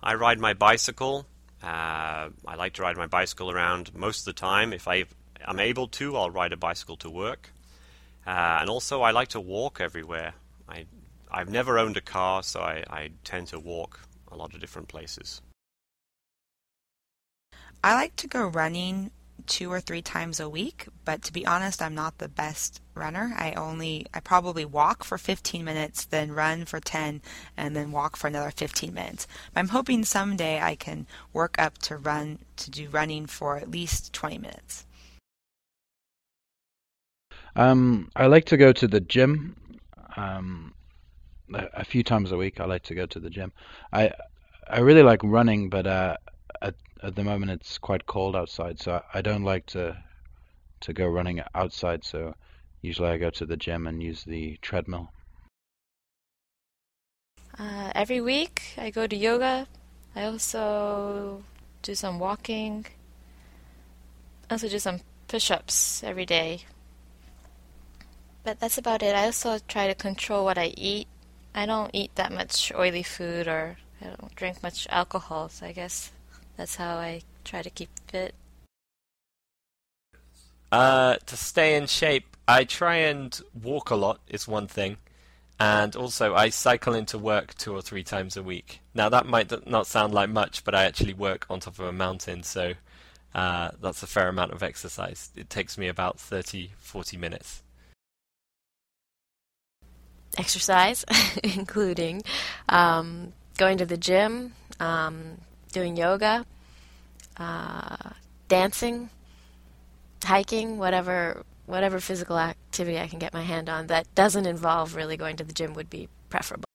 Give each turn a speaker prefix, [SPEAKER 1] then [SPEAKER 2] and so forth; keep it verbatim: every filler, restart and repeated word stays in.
[SPEAKER 1] I ride my bicycle. Uh, I like to ride my bicycle around most of the time. If I am able to, I'll ride a bicycle to work. Uh, and also, I like to walk everywhere. I, I've never owned a car, so I, I tend to walk a lot of different places.
[SPEAKER 2] I like to go running two or three times a week, but to be honest, I'm not the best runner. I only, I probably walk for fifteen minutes, then run for ten, and then walk for another fifteen minutes. But I'm hoping someday I can work up to run, to do running for at least twenty minutes.
[SPEAKER 3] Um, I like to go to the gym. Um, a, a few times a week, I like to go to the gym. I I really like running, but uh, at at the moment it's quite cold outside, so I don't like to to go running outside. So usually I go to the gym and use the treadmill.
[SPEAKER 4] Uh, every week I go to yoga. I also do some walking. I also do some push-ups every day. But that's about it. I also try to control what I eat. I don't eat that much oily food, or I don't drink much alcohol, so I guess that's how I try to keep fit.
[SPEAKER 5] Uh, to stay in shape, I try and walk a lot is one thing. And also, I cycle into work two or three times a week. Now, that might not sound like much, but I actually work on top of a mountain, so uh, that's a fair amount of exercise. It takes me about thirty, forty minutes.
[SPEAKER 4] Exercise, including um, going to the gym, um, doing yoga, uh, dancing, hiking, whatever whatever physical activity I can get my hand on that doesn't involve really going to the gym would be preferable.